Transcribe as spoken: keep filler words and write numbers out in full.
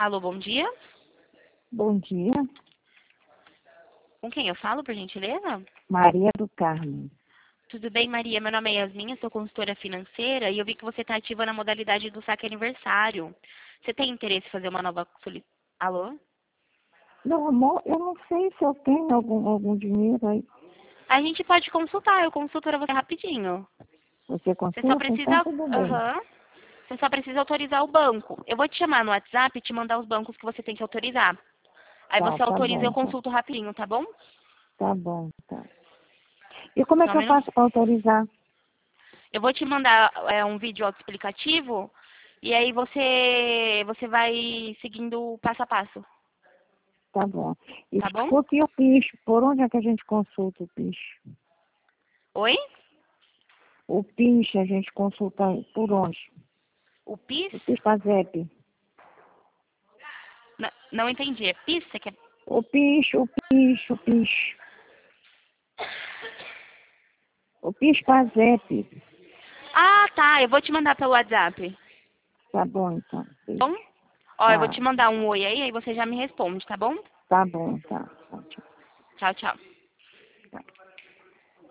Alô, bom dia. Bom dia, Com quem eu falo, por gentileza? Maria do Carmo. Tudo bem, Maria? Meu nome é Yasmin, eu sou consultora financeira e eu vi que você está ativa na modalidade do saque aniversário. Você tem interesse em fazer uma nova solicitação? Alô? Meu amor, eu não sei se eu tenho algum, algum dinheiro aí. A gente pode consultar, eu consulto para você rapidinho. Você Você só consulta? Então precisa... tudo bem. Aham. Você só precisa autorizar o banco. Eu vou te chamar no WhatsApp e te mandar os bancos que você tem que autorizar. Aí Tá, você tá autoriza e bom, eu então. consulto rapidinho, tá bom? Tá bom, tá. E como é Só um que eu minuto. faço para autorizar? Eu vou te mandar é, um vídeo explicativo e aí você, você vai seguindo o passo a passo, Tá bom. tá bom? Escuta, e o picho? Por onde é que a gente consulta o picho? Oi? O picho a gente consulta por onde? O PIS? O picho Pazep. N- não entendi. É PIS? Você quer... O picho, o picho, o picho. O picho Pazep. Ah, tá. Eu vou te mandar pelo WhatsApp. Tá bom, então. Bom? Picho. Ó, eu vou Tá, te mandar um oi aí, aí você já me responde, tá bom? tá bom, tá. Tá, tchau. Tchau, tchau.